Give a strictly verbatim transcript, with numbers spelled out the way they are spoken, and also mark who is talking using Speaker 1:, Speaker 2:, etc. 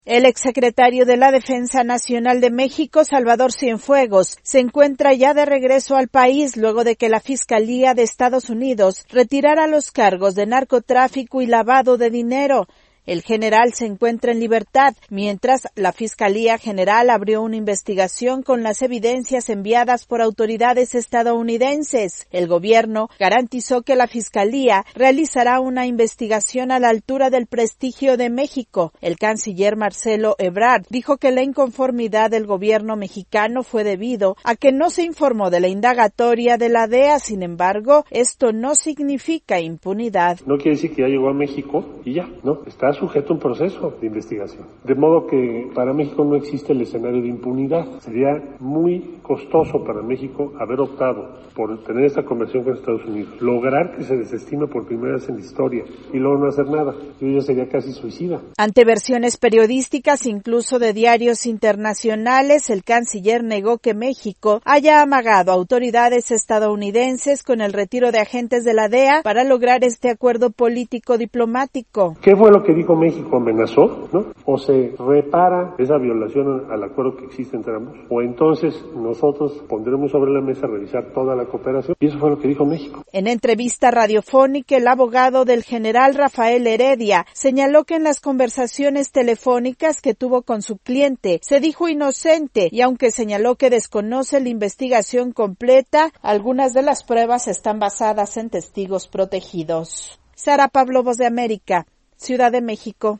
Speaker 1: El exsecretario de la Defensa Nacional de México, Salvador Cienfuegos, se encuentra ya de regreso al país luego de que la Fiscalía de Estados Unidos retirara los cargos de narcotráfico y lavado de dinero. El general se encuentra en libertad, mientras la Fiscalía General abrió una investigación con las evidencias enviadas por autoridades estadounidenses. El gobierno garantizó que la Fiscalía realizará una investigación a la altura del prestigio de México. El canciller Marcelo Ebrard dijo que la inconformidad del gobierno mexicano fue debido a que no se informó de la indagatoria de la D E A. Sin embargo, esto no significa impunidad.
Speaker 2: No quiere decir que ya llegó a México y ya, ¿no? Está sujeto a un proceso de investigación. De modo que para México no existe el escenario de impunidad. Sería muy costoso para México haber optado por tener esta conversión con Estados Unidos, lograr que se desestime por primera vez en la historia y luego no hacer nada. Yo ya sería casi suicida.
Speaker 1: Ante versiones periodísticas, incluso de diarios internacionales, el canciller negó que México haya amagado a autoridades estadounidenses con el retiro de agentes de la D E A para lograr este acuerdo político diplomático.
Speaker 2: ¿Qué fue lo que dijo México? ¿Amenazó? ¿No? ¿O se repara esa violación al acuerdo que existe entre ambos? ¿O entonces nosotros pondremos sobre la mesa a revisar toda la cooperación? Y eso fue lo que dijo México.
Speaker 1: En entrevista radiofónica, el abogado del general Rafael Heredia señaló que en las conversaciones telefónicas que tuvo con su cliente se dijo inocente, y aunque señaló que desconoce la investigación completa, algunas de las pruebas están basadas en testigos protegidos. Sara Pablo, Voz de América, Ciudad de México.